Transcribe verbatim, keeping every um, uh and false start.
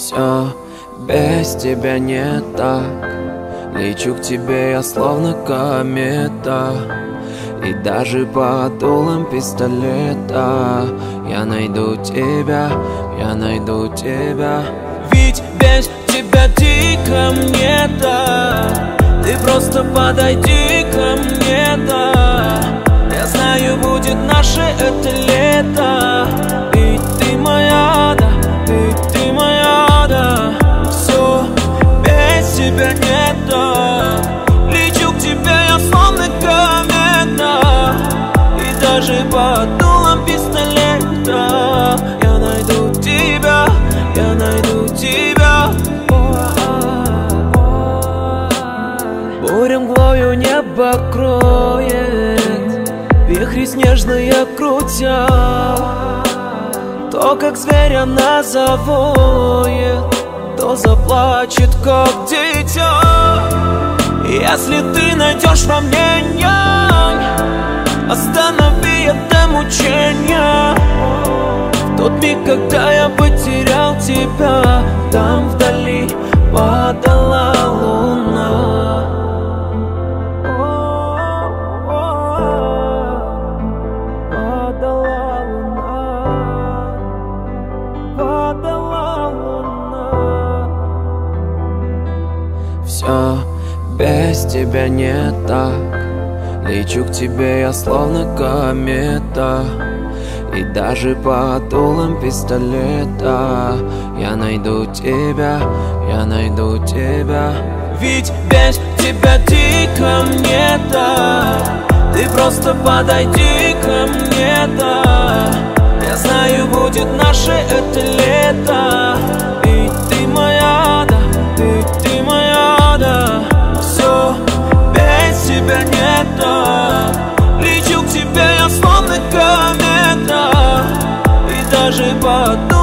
Все без тебя не так. Лечу к тебе я словно комета, и даже под дулом пистолета я найду тебя, я найду тебя. Ведь без тебя дико мне так. Ты просто подойди ко мне, да. Я знаю, будет наше это лето. И ты моя, да, и ты моя, да. Все без тебя не так. Лечу к тебе я словно комета, и даже под дулом пистолета я найду тебя, я найду тебя. Буря мглою небо кроет, вихри снежные крутят. То, как зверь она завоет, то заплачет, как дитя. Если ты найдешь во мне нянь, останови это мучение. В тот миг, когда я потерял тебя, там вдали падала луна. Падала луна, падала луна. Все без тебя не так. Лечу к тебе я словно комета, и даже под дулом пистолета я найду тебя, я найду тебя. Ведь без тебя дико мне так. Ты просто подойди ко мне, да. Я знаю, будет наше это лето. И ты моя, да, и ты моя, да. Все без тебя не так. Лечу к тебе я словно комета, и даже под